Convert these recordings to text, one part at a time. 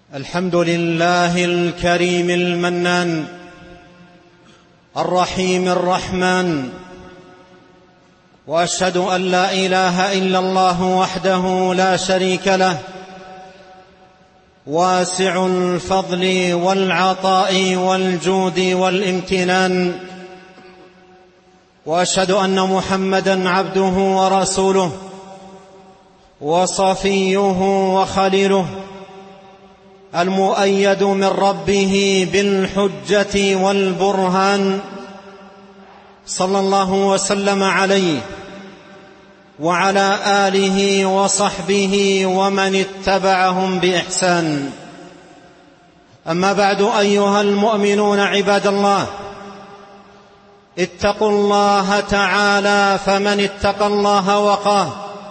الحمد لله الكريم المنان الرحيم الرحمن، وأشهد أن لا إله إلا الله وحده لا شريك له، واسع الفضل والعطاء والجود والامتنان، وأشهد أن محمدًا عبده ورسوله وصفيه وخليله، المؤيد من ربه بالحجة والبرهان، صلى الله وسلم عليه وعلى آله وصحبه ومن اتبعهم بإحسان. أما بعد، أيها المؤمنون عباد الله، اتقوا الله تعالى، فمن اتقى الله وقاه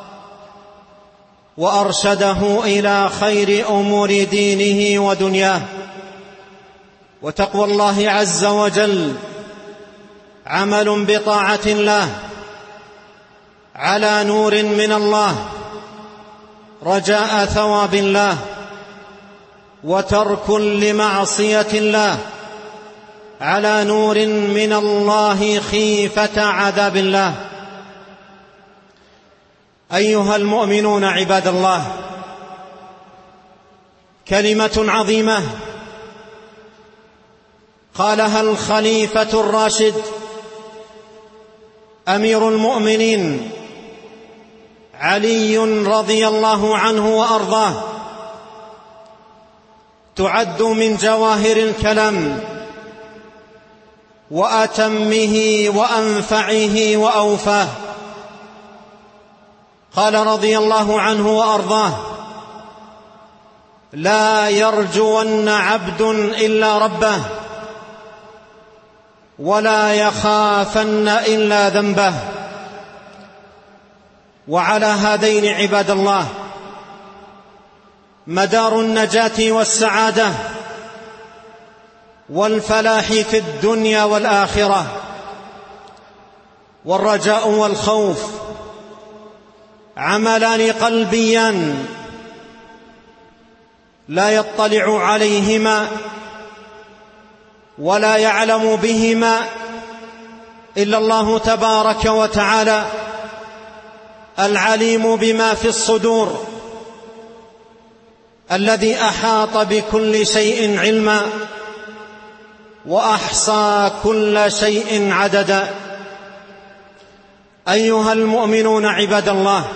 وأرشده إلى خير أمور دينه ودنياه. وتقوى الله عز وجل عمل بطاعة الله على نور من الله رجاء ثواب الله، وترك لمعصية الله على نور من الله خيفة عذاب الله. أيها المؤمنون عباد الله، كلمة عظيمة قالها الخليفة الراشد أمير المؤمنين علي رضي الله عنه وأرضاه، تعد من جواهر الكلام وأتمه وأنفعه وأوفاه. قال رضي الله عنه وأرضاه: لا يرجون عبد إلا ربه، ولا يخافن إلا ذنبه. وعلى هذين عباد الله مدار النجاة والسعادة والفلاح في الدنيا والآخرة. والرجاء والخوف عملان قلبيان لا يطلع عليهما ولا يعلم بهما إلا الله تبارك وتعالى، العليم بما في الصدور، الذي أحاط بكل شيء علما وأحصى كل شيء عددا. أيها المؤمنون عباد الله،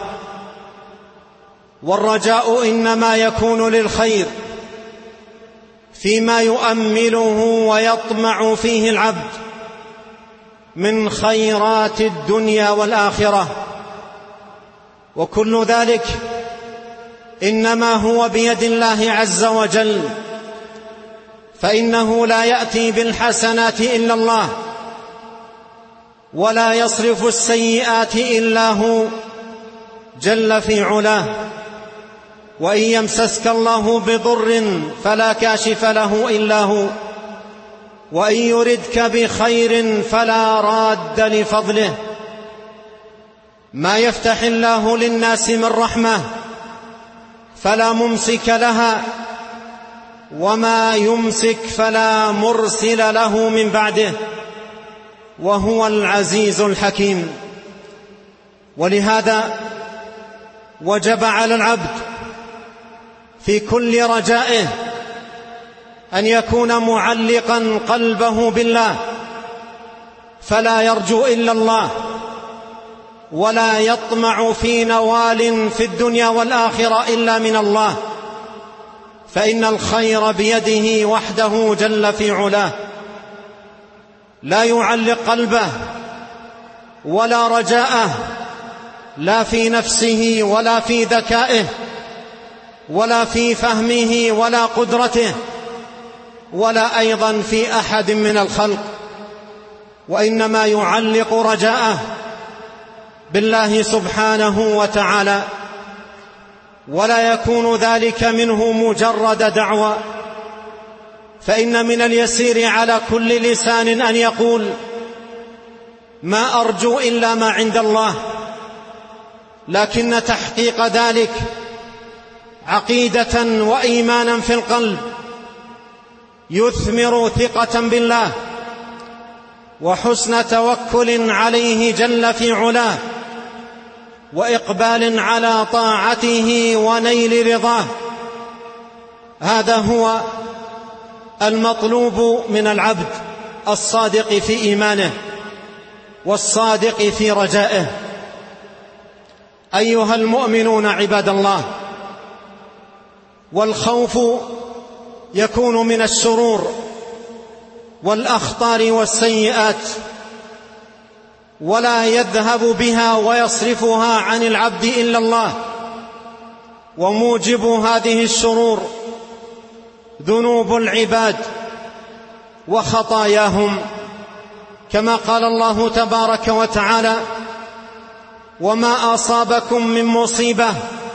والرجاء إنما يكون للخير فيما يؤمله ويطمع فيه العبد من خيرات الدنيا والآخرة، وكل ذلك إنما هو بيد الله عز وجل، فإنه لا يأتي بالحسنات إلا الله، ولا يصرف السيئات إلا هو جل في علاه. وإن يمسسك الله بضر فلا كاشف له إلا هو، وإن يردك بخير فلا راد لفضله. ما يفتح الله للناس من رحمة فلا ممسك لها، وما يمسك فلا مرسل له من بعده، وهو العزيز الحكيم. ولهذا وجب على العبد في كل رجائه أن يكون معلقا قلبه بالله، فلا يرجو إلا الله، ولا يطمع في نوال في الدنيا والآخرة إلا من الله، فإن الخير بيده وحده جل في علاه. لا يعلق قلبه ولا رجاءه لا في نفسه ولا في ذكائه ولا في فهمه ولا قدرته ولا أيضا في أحد من الخلق، وإنما يعلق رجاءه بالله سبحانه وتعالى. ولا يكون ذلك منه مجرد دعوى، فإن من اليسير على كل لسان أن يقول: ما أرجو إلا ما عند الله، لكن تحقيق ذلك عقيدة وإيمانا في القلب، يثمر ثقة بالله وحسن توكل عليه جل في علاه، وإقبال على طاعته ونيل رضاه. هذا هو المطلوب من العبد الصادق في إيمانه والصادق في رجائه. أيها المؤمنون عباد الله، والخوف يكون من الشرور والأخطار والسيئات، ولا يذهب بها ويصرفها عن العبد إلا الله. وموجب هذه الشرور ذنوب العباد وخطاياهم، كما قال الله تبارك وتعالى: وما أصابكم من مصيبة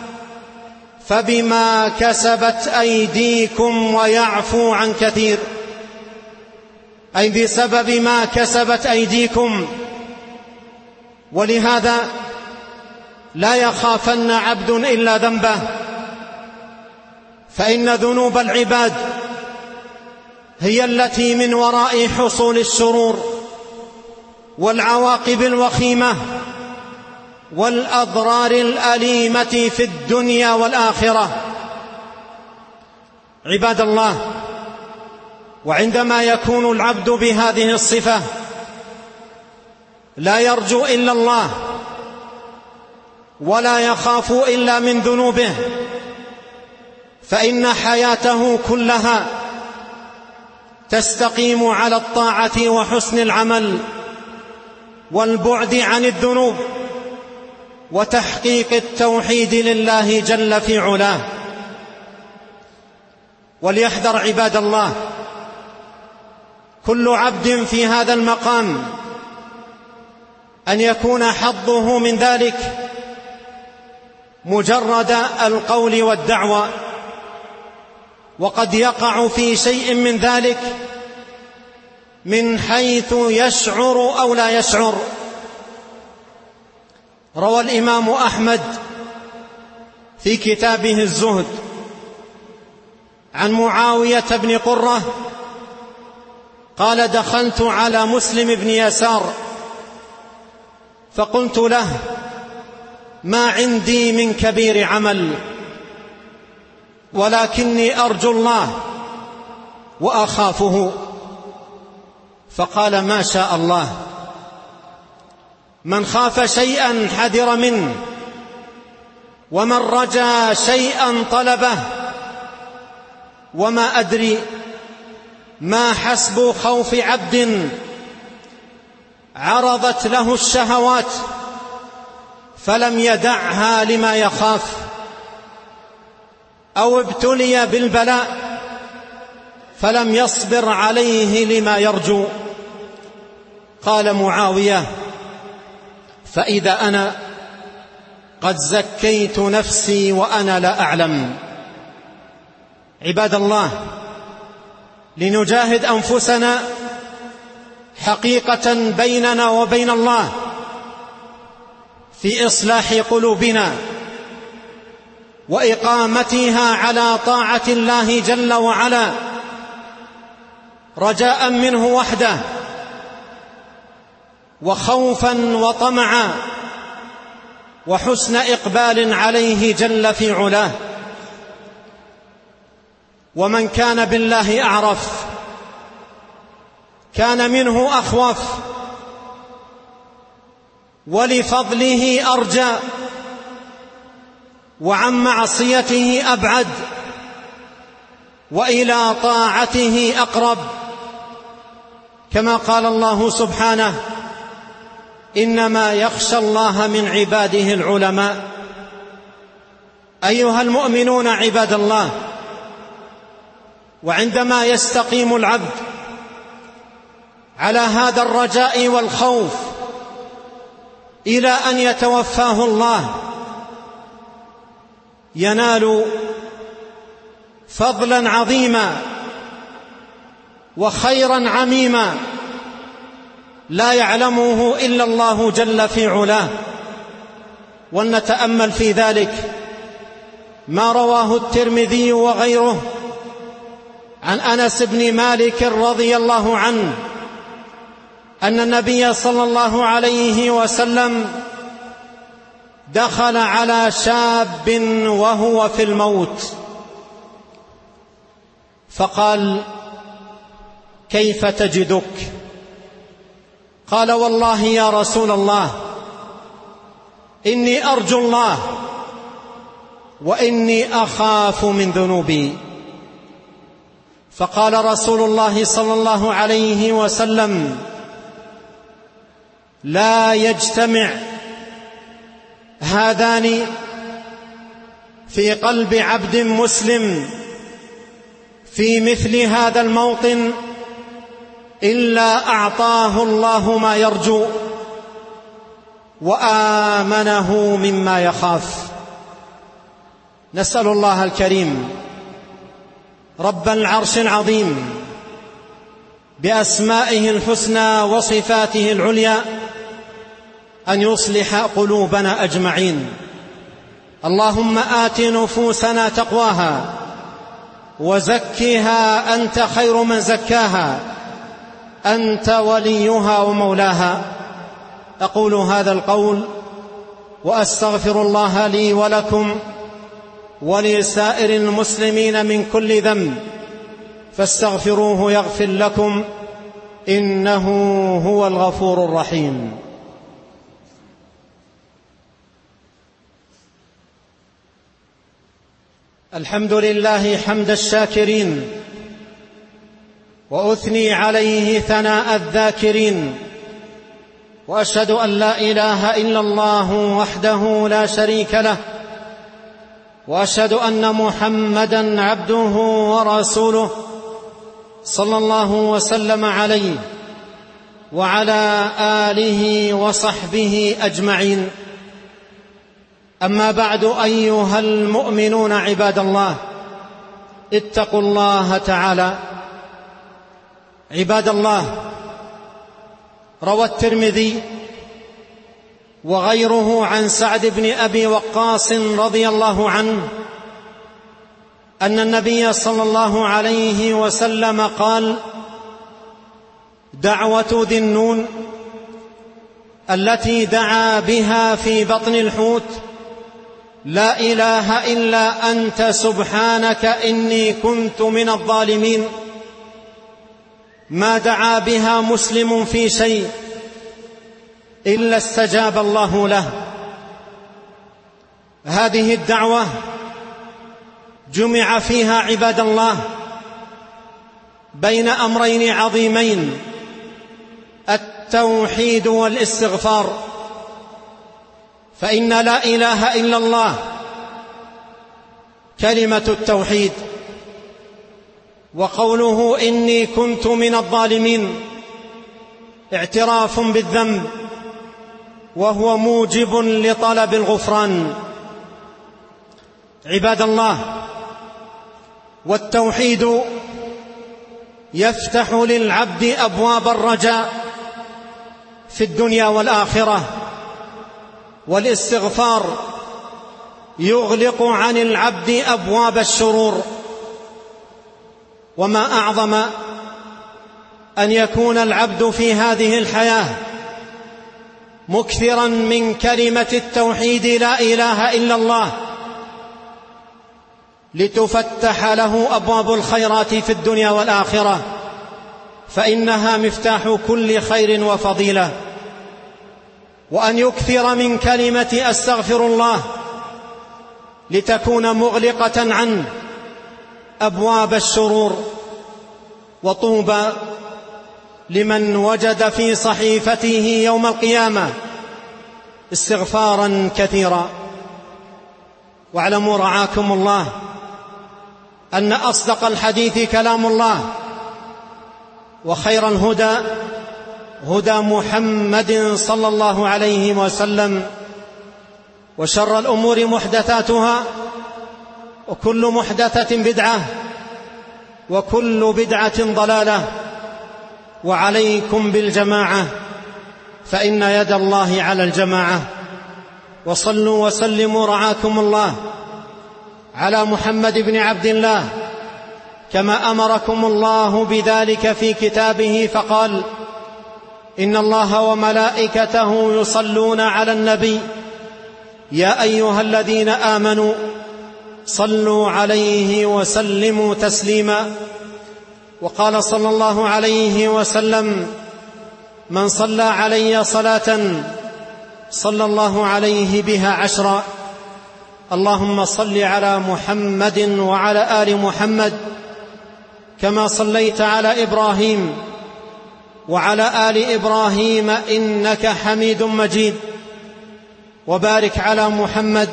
فبما كسبت أيديكم ويعفو عن كثير، أي بسبب ما كسبت أيديكم. ولهذا لا يخافن عبد إلا ذنبه، فإن ذنوب العباد هي التي من وراء حصول الشرور والعواقب الوخيمة والأضرار الأليمة في الدنيا والآخرة. عباد الله، وعندما يكون العبد بهذه الصفة لا يرجو إلا الله ولا يخاف إلا من ذنوبه، فإن حياته كلها تستقيم على الطاعة وحسن العمل والبعد عن الذنوب وتحقيق التوحيد لله جل في علاه. وليحذر عباد الله كل عبد في هذا المقام أن يكون حظه من ذلك مجرد القول والدعوة، وقد يقع في شيء من ذلك من حيث يشعر أو لا يشعر. روى الإمام أحمد في كتابه الزهد عن معاوية بن قرة قال: دخلت على مسلم بن يسار فقلت له: ما عندي من كبير عمل، ولكني أرجو الله وأخافه. فقال: ما شاء الله، من خاف شيئا حذر منه، ومن رجا شيئا طلبه. وما أدري ما حسب خوف عبد عرضت له الشهوات فلم يدعها لما يخاف، أو ابتلي بالبلاء فلم يصبر عليه لما يرجو. قال معاوية: فإذا أنا قد زكيت نفسي وأنا لا أعلم. عباد الله، لنجاهد أنفسنا حقيقة بيننا وبين الله في إصلاح قلوبنا وإقامتها على طاعة الله جل وعلا، رجاء منه وحده وخوفا وطمعا وحسن إقبال عليه جل في علاه. ومن كان بالله أعرف كان منه أخوف، ولفضله أرجى، وعن معصيته أبعد، وإلى طاعته أقرب، كما قال الله سبحانه: إنما يخشى الله من عباده العلماء. أيها المؤمنون عباد الله، وعندما يستقيم العبد على هذا الرجاء والخوف إلى أن يتوفاه الله، ينال فضلا عظيما وخيرا عميما لا يعلمه إلا الله جل في علاه. ولنتأمل في ذلك ما رواه الترمذي وغيره عن أنس بن مالك رضي الله عنه أن النبي صلى الله عليه وسلم دخل على شاب وهو في الموت فقال: كيف تجدك؟ قال: والله يا رسول الله إني أرجو الله وإني أخاف من ذنوبي. فقال رسول الله صلى الله عليه وسلم: لا يجتمع هذان في قلب عبد مسلم في مثل هذا الموطن إلا أعطاه الله ما يرجو وآمنه مما يخاف. نسأل الله الكريم رب العرش العظيم بأسمائه الحسنى وصفاته العليا أن يصلح قلوبنا أجمعين. اللهم آت نفوسنا تقواها وزكها أنت خير من زكاها أنت وليها ومولاها. أقول هذا القول وأستغفر الله لي ولكم ولسائر المسلمين من كل ذنب فاستغفروه يغفر لكم إنه هو الغفور الرحيم. الحمد لله حمد الشاكرين وأثني عليه ثناء الذاكرين، وأشهد أن لا إله إلا الله وحده لا شريك له، وأشهد أن محمدًا عبده ورسوله صلى الله وسلم عليه وعلى آله وصحبه أجمعين. أما بعد، أيها المؤمنون عباد الله، اتقوا الله تعالى. عباد الله، روى الترمذي وغيره عن سعد بن أبي وقاص رضي الله عنه أن النبي صلى الله عليه وسلم قال: دعوة ذي النون التي دعا بها في بطن الحوت: لا إله إلا أنت سبحانك إني كنت من الظالمين. ما دعا بها مسلم في شيء إلا استجاب الله له. هذه الدعوة جمع فيها عباد الله بين أمرين عظيمين: التوحيد والاستغفار. فإن لا إله إلا الله كلمة التوحيد، وقوله إني كنت من الظالمين اعتراف بالذنب وهو موجب لطلب الغفران. عباد الله، والتوحيد يفتح للعبد أبواب الرجاء في الدنيا والآخرة، والاستغفار يغلق عن العبد أبواب الشرور. وما أعظم أن يكون العبد في هذه الحياة مكثرا من كلمة التوحيد لا إله إلا الله لتفتح له أبواب الخيرات في الدنيا والآخرة، فإنها مفتاح كل خير وفضيلة. وأن يكثر من كلمة أستغفر الله لتكون مغلقة عنه أبواب الشرور. وطوبى لمن وجد في صحيفته يوم القيامة استغفارا كثيرا. واعلموا رعاكم الله أن أصدق الحديث كلام الله، وخير الهدى هدى محمد صلى الله عليه وسلم، وشر الأمور محدثاتها، وكل محدثة بدعة، وكل بدعة ضلالة. وعليكم بالجماعة فإن يد الله على الجماعة. وصلوا وسلموا رعاكم الله على محمد بن عبد الله كما أمركم الله بذلك في كتابه فقال: إن الله وملائكته يصلون على النبي يا أيها الذين آمنوا صلوا عليه وسلموا تسليما. وقال صلى الله عليه وسلم: من صلى علي صلاة صلى الله عليه بها 10. اللهم صل على محمد وعلى آل محمد كما صليت على إبراهيم وعلى آل إبراهيم إنك حميد مجيد، وبارك على محمد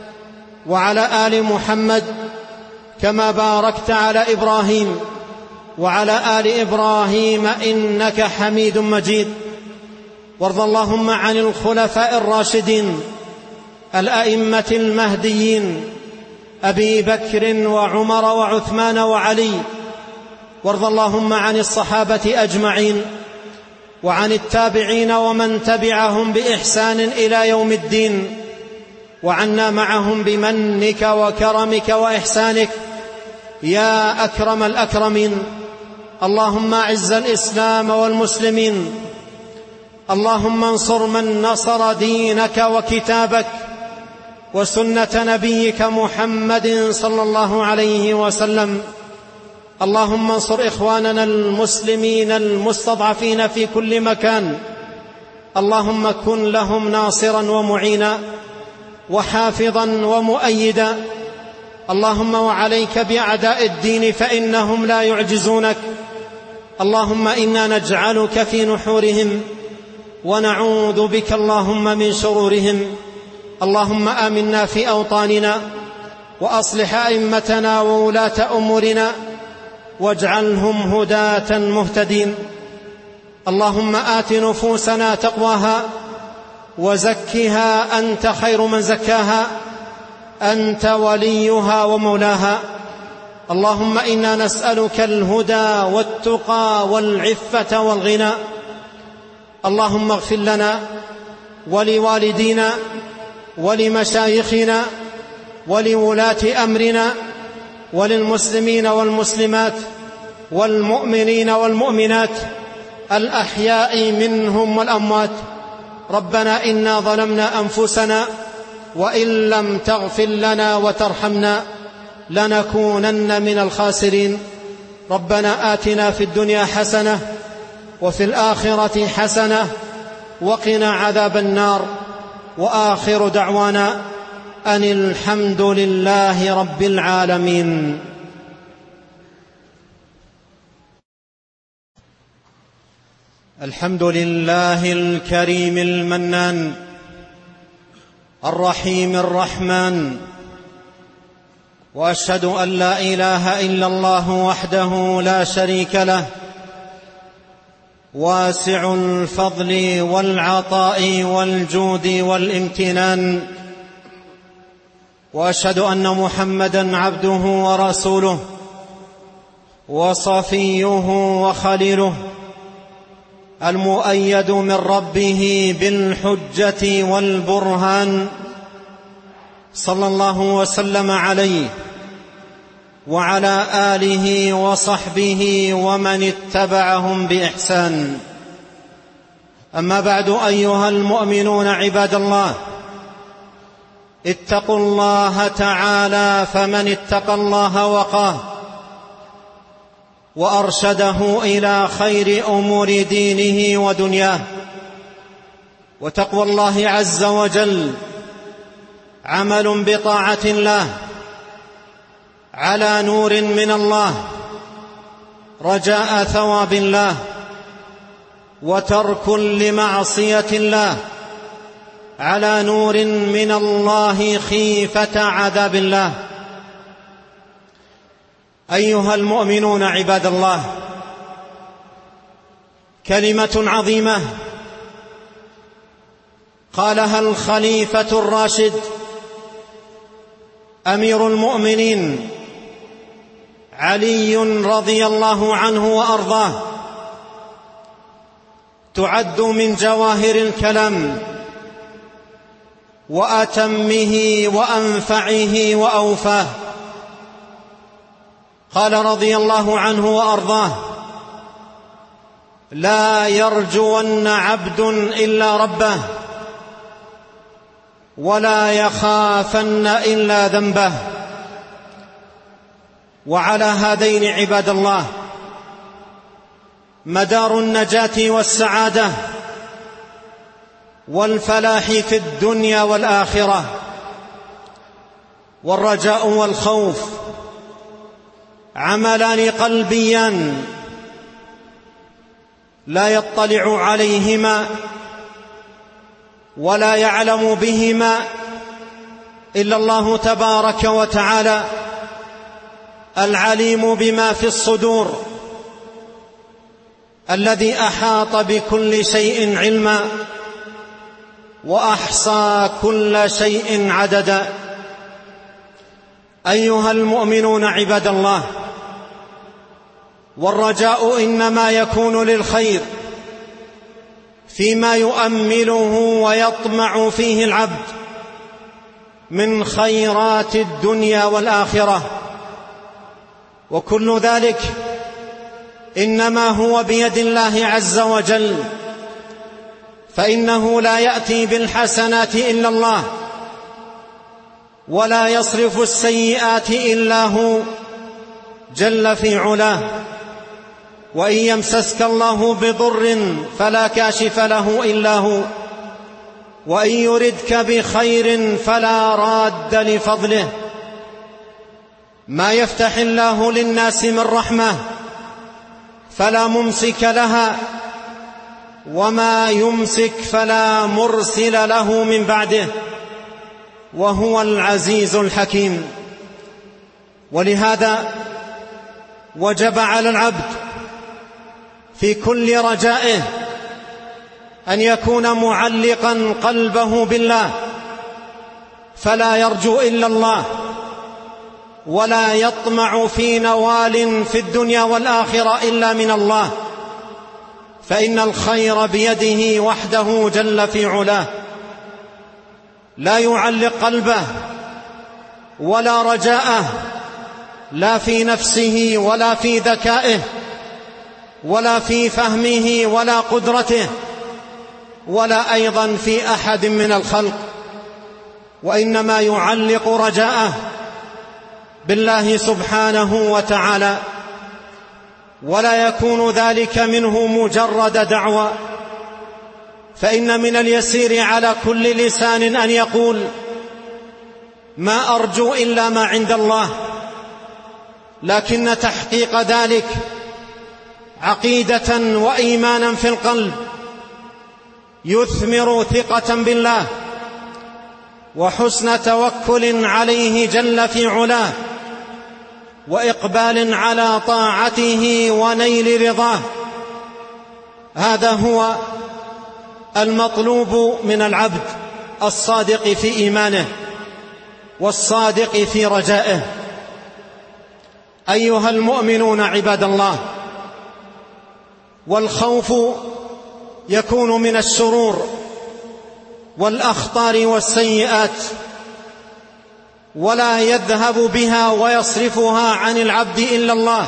وعلى آل محمد كما باركت على إبراهيم وعلى آل إبراهيم إنك حميد مجيد. وارض اللهم عن الخلفاء الراشدين الأئمة المهديين أبي بكر وعمر وعثمان وعلي، وارض اللهم عن الصحابة أجمعين وعن التابعين ومن تبعهم بإحسان إلى يوم الدين، وعنا معهم بمنك وكرمك وإحسانك يا أكرم الأكرمين. اللهم أعز الإسلام والمسلمين، اللهم انصر من نصر دينك وكتابك وسنة نبيك محمد صلى الله عليه وسلم. اللهم انصر إخواننا المسلمين المستضعفين في كل مكان، اللهم كن لهم ناصرا ومعينا وحافظا ومؤيدا. اللهم وعليك بأعداء الدين فإنهم لا يعجزونك. اللهم إنا نجعلك في نحورهم ونعوذ بك اللهم من شرورهم. اللهم آمنا في أوطاننا وأصلح أئمتنا وولاة أمورنا واجعلهم هداة مهتدين. اللهم آت نفوسنا تقواها وزكها أنت خير من زكاها، أنت وليها ومولاها. اللهم إنا نسألك الهدى والتقى والعفة والغنى. اللهم اغفر لنا ولوالدينا ولمشايخنا ولولاة أمرنا وللمسلمين والمسلمات والمؤمنين والمؤمنات الأحياء منهم والأموات. ربنا إنا ظلمنا أنفسنا وإن لم تغفر لنا وترحمنا لنكونن من الخاسرين. ربنا آتنا في الدنيا حسنة وفي الآخرة حسنة وقنا عذاب النار. وآخر دعوانا أن الحمد لله رب العالمين. الحمد لله الكريم المنان الرحيم الرحمن، وأشهد أن لا إله إلا الله وحده لا شريك له واسع الفضل والعطاء والجود والامتنان، وأشهد أن محمدًا عبده ورسوله وصفيه وخليله المؤيد من ربه بالحجة والبرهان، صلى الله وسلم عليه وعلى آله وصحبه ومن اتبعهم بإحسان. أما بعد، أيها المؤمنون عباد الله، اتقوا الله تعالى، فمن اتقى الله وقاه وأرشده إلى خير أمور دينه ودنياه. وتقوى الله عز وجل عمل بطاعة الله على نور من الله رجاء ثواب الله، وترك لمعصية الله على نور من الله خيفة عذاب الله. أيها المؤمنون عباد الله، كلمة عظيمة قالها الخليفة الراشد أمير المؤمنين علي رضي الله عنه وأرضاه، تعد من جواهر الكلام وأتمه وأنفعه وأوفاه. قال رضي الله عنه وأرضاه: لا يرجون عبد إلا ربه، ولا يخافن إلا ذنبه. وعلى هذين عباد الله مدار النجاة والسعادة والفلاح في الدنيا والآخرة. والرجاء والخوف عملان قلبيان لا يطلع عليهما ولا يعلم بهما إلا الله تبارك وتعالى، العليم بما في الصدور، الذي أحاط بكل شيء علما وأحصى كل شيء عددا. أيها المؤمنون عباد الله، والرجاء إنما يكون للخير فيما يؤمله ويطمع فيه العبد من خيرات الدنيا والآخرة، وكل ذلك إنما هو بيد الله عز وجل، فإنه لا يأتي بالحسنات إلا الله، ولا يصرف السيئات إلا هو جل في علاه. وإن يمسسك الله بضر فلا كاشف له إلا هو، وإن يردك بخير فلا راد لفضله. ما يفتح الله للناس من رحمة فلا ممسك لها، وما يمسك فلا مرسل له من بعده، وهو العزيز الحكيم. ولهذا وجب على العبد في كل رجائه أن يكون معلقا قلبه بالله، فلا يرجو إلا الله، ولا يطمع في نوال في الدنيا والآخرة إلا من الله، فإن الخير بيده وحده جل في علاه. لا يعلق قلبه ولا رجاءه لا في نفسه ولا في ذكائه ولا في فهمه ولا قدرته ولا أيضا في أحد من الخلق، وإنما يعلق رجاءه بالله سبحانه وتعالى. ولا يكون ذلك منه مجرد دعوى، فإن من اليسير على كل لسان أن يقول: ما أرجو إلا ما عند الله، لكن تحقيق ذلك عقيدة وإيمانا في القلب يثمر ثقة بالله وحسن توكل عليه جل في علاه، وإقبال على طاعته ونيل رضاه. هذا هو المطلوب من العبد الصادق في إيمانه والصادق في رجائه. أيها المؤمنون عباد الله، والخوف يكون من الشرور والأخطار والسيئات، ولا يذهب بها ويصرفها عن العبد إلا الله.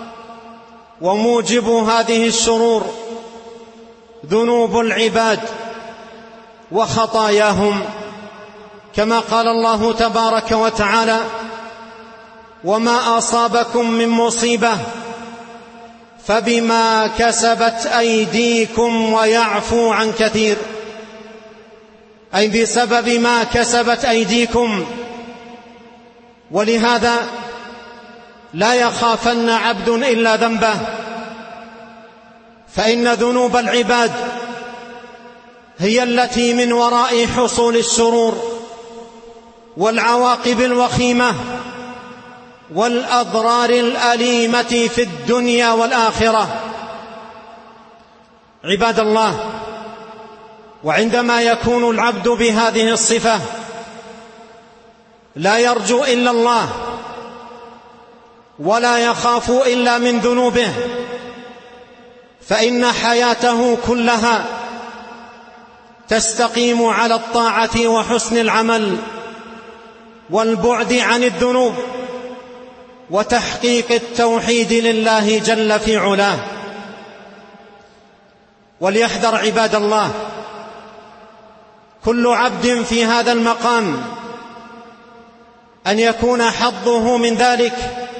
وموجب هذه الشرور ذنوب العباد وخطاياهم، كما قال الله تبارك وتعالى: وما أصابكم من مصيبة فبما كسبت أيديكم ويعفو عن كثير، أي بسبب ما كسبت أيديكم. ولهذا لا يخافن عبد إلا ذنبه، فإن ذنوب العباد هي التي من وراء حصول الشرور والعواقب الوخيمة والأضرار الأليمة في الدنيا والآخرة. عباد الله، وعندما يكون العبد بهذه الصفة لا يرجو إلا الله ولا يخاف إلا من ذنوبه، فإن حياته كلها تستقيم على الطاعة وحسن العمل والبعد عن الذنوب، وتحقيق التوحيد لله جل في علاه. وليحذر عباد الله كل عبد في هذا المقام أن يكون حظه من ذلك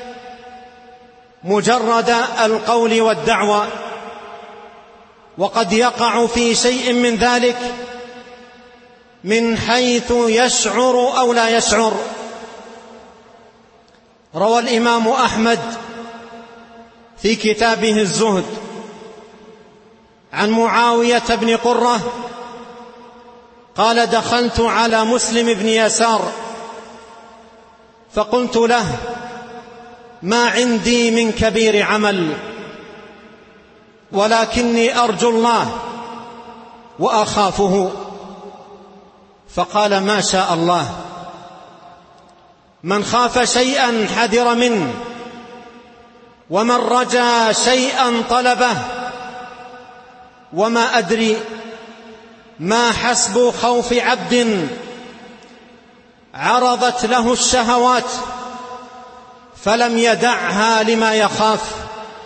مجرد القول والدعوة، وقد يقع في شيء من ذلك من حيث يشعر أو لا يشعر. روى الإمام أحمد في كتابه الزهد عن معاوية بن قرة قال: دخلت على مسلم بن يسار فقلت له: ما عندي من كبير عمل، ولكني أرجو الله وأخافه. فقال: ما شاء الله، من خاف شيئا حذر منه، ومن رجا شيئا طلبه. وما أدري ما حسب خوف عبد عرضت له الشهوات فلم يدعها لما يخاف،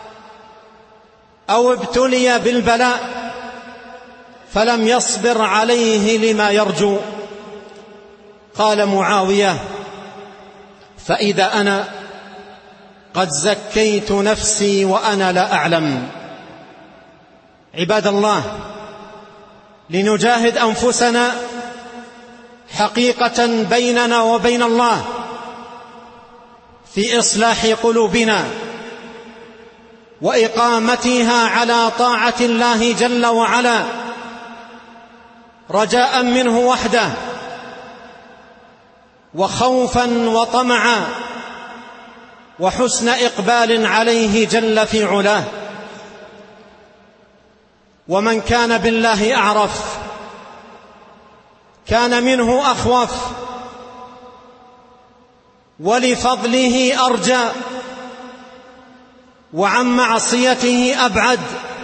أو ابتلي بالبلاء فلم يصبر عليه لما يرجو. قال معاوية: فإذا أنا قد زكيت نفسي وأنا لا أعلم. عباد الله، لنجاهد أنفسنا حقيقة بيننا وبين الله في إصلاح قلوبنا وإقامتها على طاعة الله جل وعلا، رجاء منه وحده، وخوفا وطمعا، وحسن إقبال عليه جل في علاه. ومن كان بالله أعرف كان منه أخوف، ولفضله أرجى، وعن معصيته أبعد،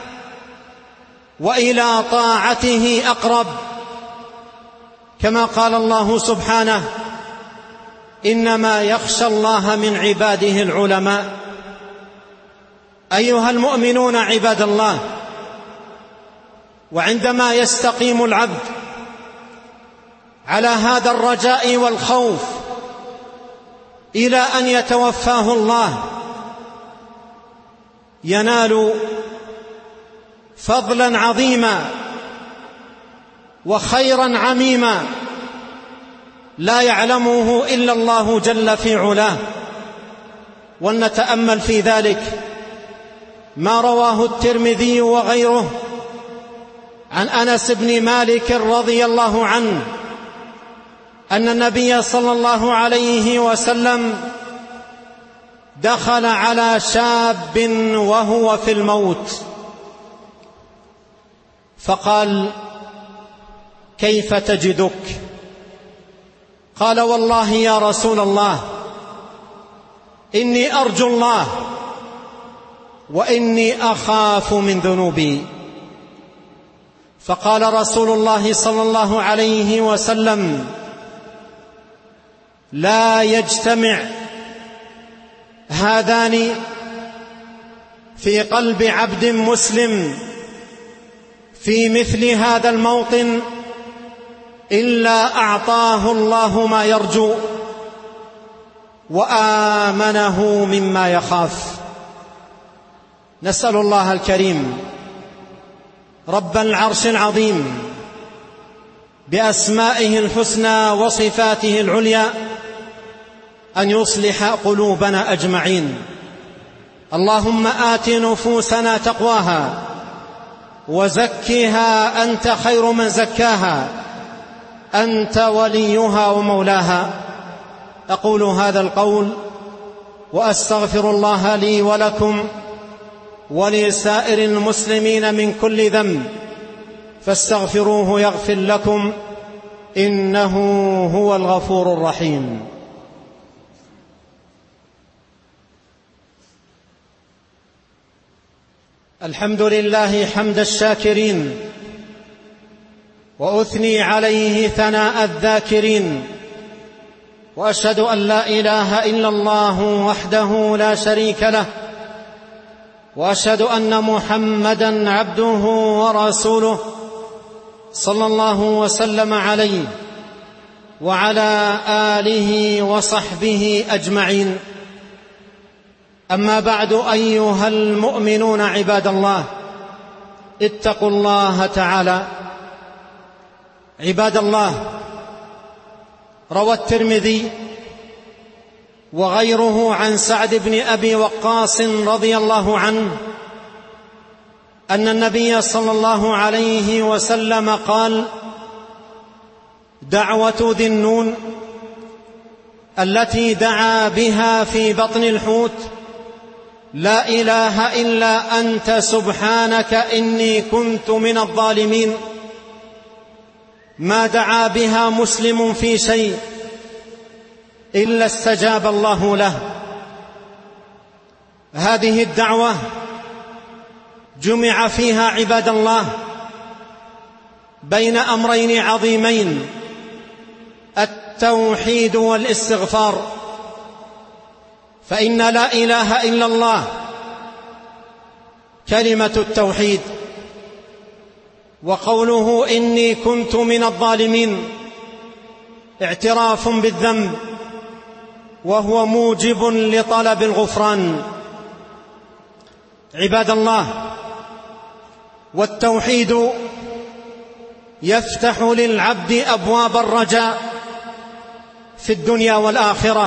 وإلى طاعته أقرب. كما قال الله سبحانه: إنما يخشى الله من عباده العلماء. أيها المؤمنون عباد الله، وعندما يستقيم العبد على هذا الرجاء والخوف إلى أن يتوفاه الله، ينال فضلا عظيما وخيرا عميما لا يعلمه إلا الله جل في علاه. ولنتأمل في ذلك ما رواه الترمذي وغيره عن أنس بن مالك رضي الله عنه أن النبي صلى الله عليه وسلم دخل على شاب وهو في الموت فقال: كيف تجدك؟ قال: والله يا رسول الله إني أرجو الله وإني أخاف من ذنوبي. فقال رسول الله صلى الله عليه وسلم: لا يجتمع هذان في قلب عبد مسلم في مثل هذا الموطن إلا أعطاه الله ما يرجو وآمنه مما يخاف. نسأل الله الكريم رب العرش العظيم بأسمائه الحسنى وصفاته العليا أن يصلح قلوبنا أجمعين. اللهم آت نفوسنا تقواها وزكها أنت خير من زكاها، أنت وليها ومولاها. أقول هذا القول وأستغفر الله لي ولكم ولسائر المسلمين من كل ذنب، فاستغفروه يغفر لكم، إنه هو الغفور الرحيم. الحمد لله حمد الشاكرين، وأثني عليه ثناء الذاكرين، وأشهد أن لا إله إلا الله وحده لا شريك له، وأشهد أن محمدًا عبده ورسوله صلى الله وسلم عليه وعلى آله وصحبه أجمعين. أما بعد، أيها المؤمنون عباد الله، اتقوا الله تعالى. عباد الله، روى الترمذي وغيره عن سعد بن أبي وقاص رضي الله عنه أن النبي صلى الله عليه وسلم قال: دعوة ذي النون التي دعا بها في بطن الحوت: لا إله إلا أنت سبحانك إني كنت من الظالمين. ما دعا بها مسلم في شيء إلا استجاب الله له. هذه الدعوة جمع فيها عباد الله بين أمرين عظيمين: التوحيد والاستغفار. فإن لا إله إلا الله كلمة التوحيد، وقوله إني كنت من الظالمين اعتراف بالذنب، وهو موجب لطلب الغفران. عباد الله، والتوحيد يفتح للعبد أبواب الرجاء في الدنيا والآخرة،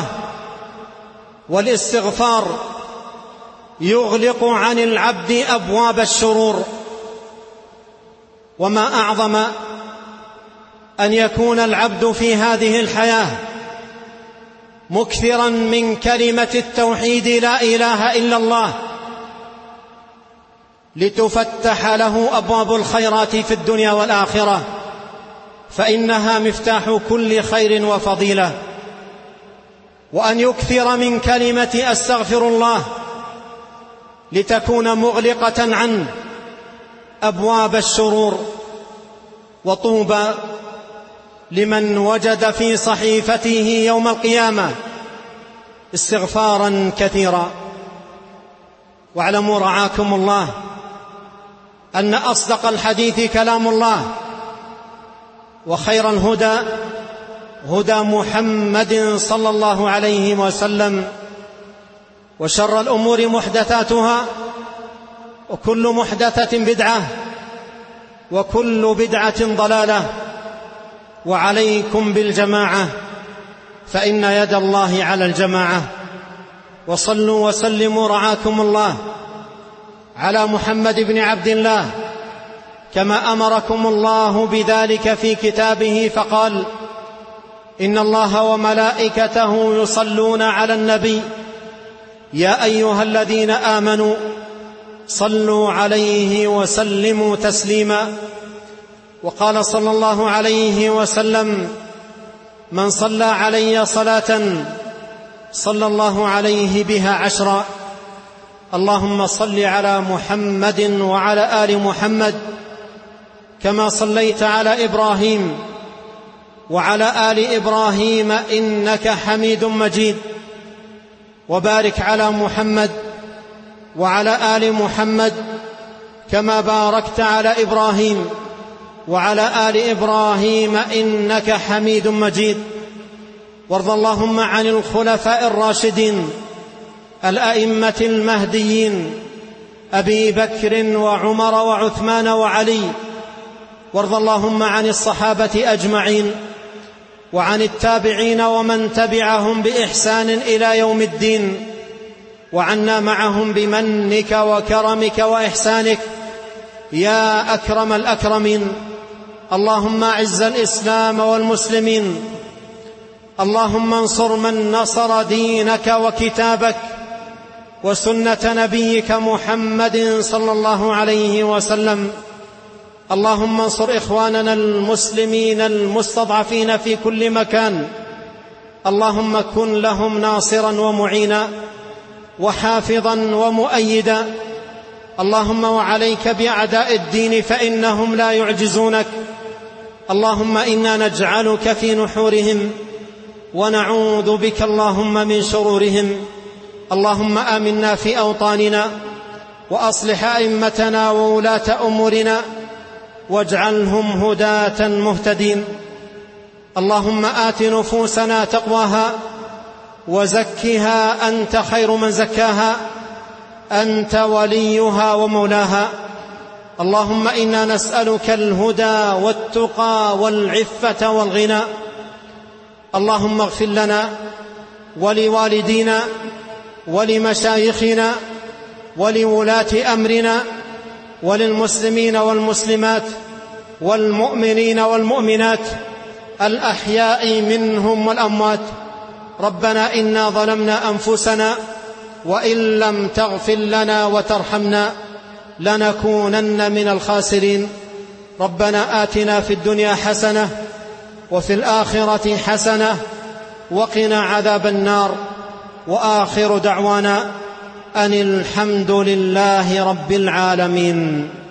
والاستغفار يغلق عن العبد أبواب الشرور. وما أعظم أن يكون العبد في هذه الحياة مكثرا من كلمة التوحيد لا إله إلا الله، لتفتح له أبواب الخيرات في الدنيا والآخرة، فإنها مفتاح كل خير وفضيلة. وأن يكثر من كلمة أستغفر الله لتكون مغلقة عنه أبواب الشرور. وطوبى لمن وجد في صحيفته يوم القيامة استغفارا كثيرا. واعلموا رعاكم الله أن أصدق الحديث كلام الله، وخير الهدى هدى محمد صلى الله عليه وسلم، وشر الأمور محدثاتها، وكل محدثة بدعة، وكل بدعة ضلالة. وعليكم بالجماعة، فإن يد الله على الجماعة. وصلوا وسلموا رعاكم الله على محمد بن عبد الله كما أمركم الله بذلك في كتابه، فقال: إن الله وملائكته يصلون على النبي يا أيها الذين آمنوا صلوا عليه وسلموا تسليما. وقال صلى الله عليه وسلم: من صلى علي صلاة صلى الله عليه بها 10. اللهم صل على محمد وعلى آل محمد كما صليت على إبراهيم وعلى آل إبراهيم إنك حميد مجيد. وبارك على محمد وعلى آل محمد كما باركت على إبراهيم وعلى آل إبراهيم إنك حميد مجيد. وارض اللهم عن الخلفاء الراشدين الأئمة المهديين أبي بكر وعمر وعثمان وعلي. وارض اللهم عن الصحابة أجمعين، وعن التابعين ومن تبعهم بإحسان إلى يوم الدين، وعنا معهم بمنك وكرمك وإحسانك يا أكرم الأكرمين. اللهم أعز الإسلام والمسلمين، اللهم انصر من نصر دينك وكتابك وسنة نبيك محمد صلى الله عليه وسلم. اللهم انصر إخواننا المسلمين المستضعفين في كل مكان، اللهم كن لهم ناصرا ومعينا وحافظا ومؤيدا. اللهم وعليك بأعداء الدين فإنهم لا يعجزونك. اللهم إنا نجعلك في نحورهم ونعوذ بك اللهم من شرورهم. اللهم آمنا في أوطاننا، وأصلح أئمتنا وولاة أمورنا، واجعلهم هداة مهتدين. اللهم آت نفوسنا تقواها وزكها أنت خير من زكاها، أنت وليها ومولاها. اللهم إنا نسألك الهدى والتقى والعفة والغنى. اللهم اغفر لنا ولوالدينا ولمشايخنا ولولاة أمرنا وللمسلمين والمسلمات والمؤمنين والمؤمنات الأحياء منهم والأموات. ربنا إنا ظلمنا أنفسنا وإن لم تغفر لنا وترحمنا لنكونن من الخاسرين. ربنا آتنا في الدنيا حسنة وفي الآخرة حسنة وقنا عذاب النار. وآخر دعوانا أن الحمد لله رب العالمين.